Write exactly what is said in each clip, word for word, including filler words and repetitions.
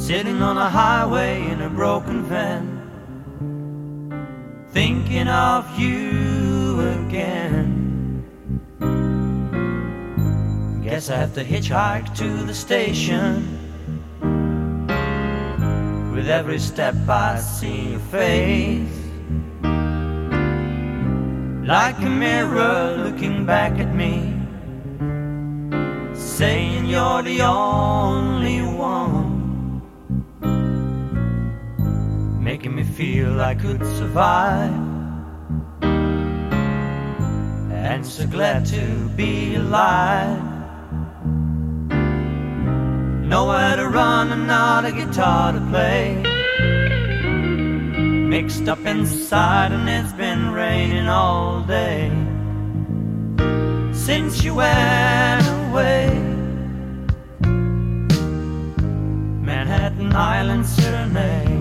sitting on a highway in a broken van, thinking of you again. Guess I have to hitchhike to the station. With every step I see your face, like a mirror looking back at me, saying you're the only one, making me feel I could survive, and so glad to be alive. Nowhere to run and not a guitar to play, mixed up inside and it's been raining all day since you went away. Manhattan Island Serenade.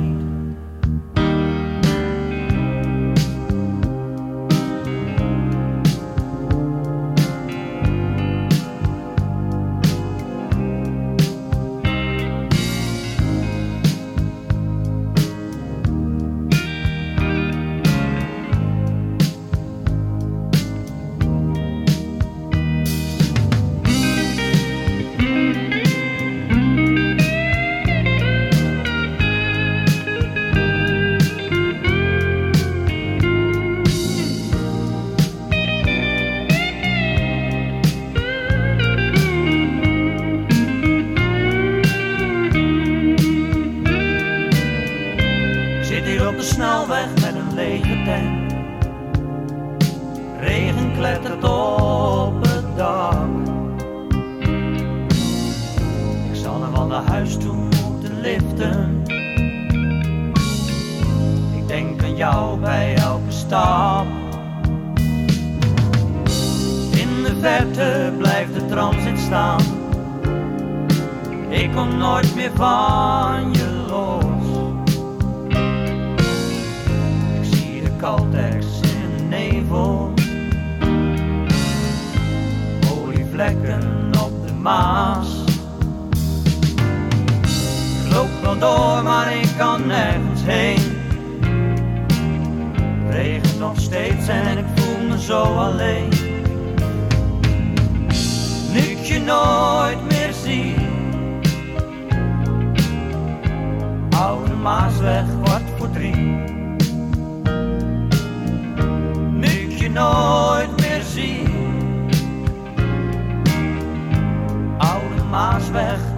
Op de snelweg met een lege tank, regen klettert op het dak. Ik zal nog wel naar huis toe moeten liften. Ik denk aan jou bij elke stap. In de verte blijft de transit staan. Ik kom nooit meer van je los. Caltex in de nevel, olievlekken op de Maas. Ik loop wel door, maar ik kan nergens heen. Het regent nog steeds en ik voel me zo alleen. Nu ik je nooit meer zie, Oude Maasweg, kwart voor drie. Nooit meer zie, Oude Maasweg.